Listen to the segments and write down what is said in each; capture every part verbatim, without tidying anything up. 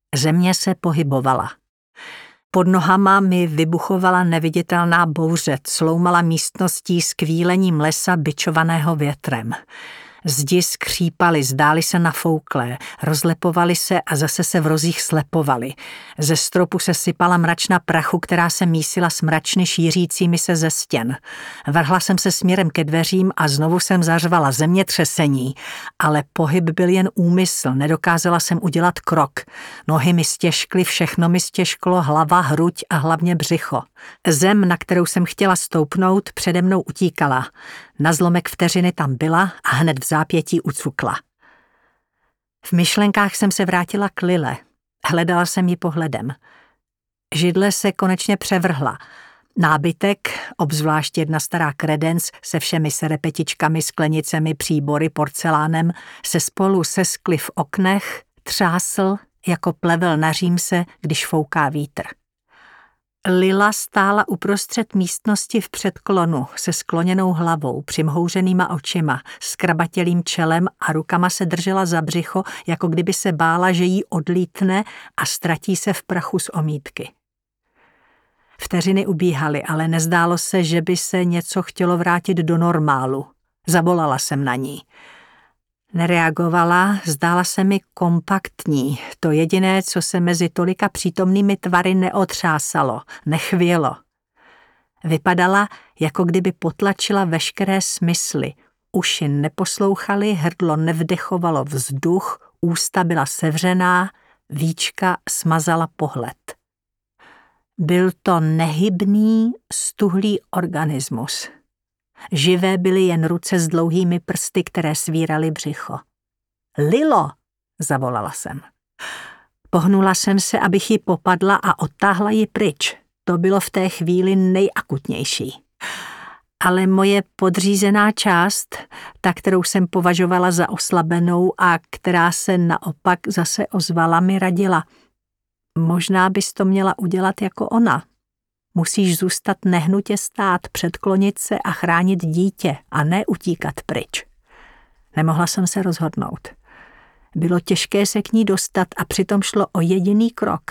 Země se pohybovala. Pod nohama mi vybuchovala neviditelná bouře, cloumala místností s kvílením lesa bičovaného větrem. Zdi skřípaly, zdály se nafouklé, rozlepovaly se a zase se v rozích slepovaly. Ze stropu se sypala mračna prachu, která se mísila s mračny šířícími se ze stěn. Vrhla jsem se směrem ke dveřím a znovu jsem zařvala zemětřesení, ale pohyb byl jen úmysl, nedokázala jsem udělat krok. Nohy mi stěžkly, všechno mi stěžklo, hlava, hruď a hlavně břicho. Zem, na kterou jsem chtěla stoupnout, přede mnou utíkala. Na zlomek vteřiny tam byla a hned v zápětí ucukla. V myšlenkách jsem se vrátila k Lile. Hledala jsem ji pohledem. Židle se konečně převrhla. Nábytek, obzvlášť jedna stará kredenc se všemi serepetičkami, sklenicemi, příbory, porcelánem, se spolu seskly v oknech, třásl jako plevel na římse, když fouká vítr. Lila stála uprostřed místnosti v předklonu se skloněnou hlavou, přimhouřenýma očima, s krabatělým čelem a rukama se držela za břicho, jako kdyby se bála, že jí odlítne a ztratí se v prachu z omítky. Vteřiny ubíhaly, ale nezdálo se, že by se něco chtělo vrátit do normálu. Zavolala jsem na ní. Nereagovala, zdála se mi kompaktní, to jediné, co se mezi tolika přítomnými tvary neotřásalo, nechvělo. Vypadala, jako kdyby potlačila veškeré smysly. Uši neposlouchaly, hrdlo nevdechovalo vzduch, ústa byla sevřená, víčka smazala pohled. Byl to nehybný, stuhlý organismus. Živé byly jen ruce s dlouhými prsty, které svíraly břicho. Lilo, zavolala jsem. Pohnula jsem se, abych ji popadla a odtáhla ji pryč. To bylo v té chvíli nejakutnější. Ale moje podřízená část, ta, kterou jsem považovala za oslabenou a která se naopak zase ozvala, mi radila. Možná bys to měla udělat jako ona. Musíš zůstat nehnutě stát, předklonit se a chránit dítě a ne utíkat pryč. Nemohla jsem se rozhodnout. Bylo těžké se k ní dostat a přitom šlo o jediný krok.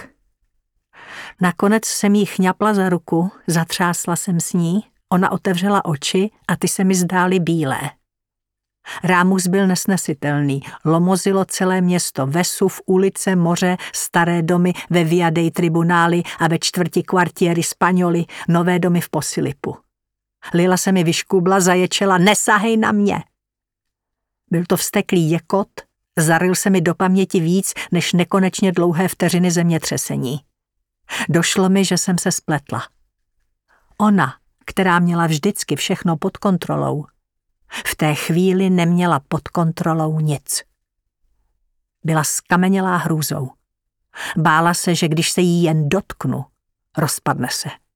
Nakonec jsem jí chňapla za ruku, zatřásla jsem s ní, ona otevřela oči a ty se mi zdály bílé. Rámus byl nesnesitelný, lomozilo celé město, Vesuv, ulice, moře, staré domy ve Via dei Tribunali a ve čtvrti Quartieri Spagnoli, nové domy v Posilipu. Lila se mi vyškubla, zaječela, nesahej na mě. Byl to vzteklý jekot, zaryl se mi do paměti víc než nekonečně dlouhé vteřiny zemětřesení. Došlo mi, že jsem se spletla. Ona, která měla vždycky všechno pod kontrolou, v té chvíli neměla pod kontrolou nic. Byla skamenělá hrůzou. Bála se, že když se jí jen dotknu, rozpadne se.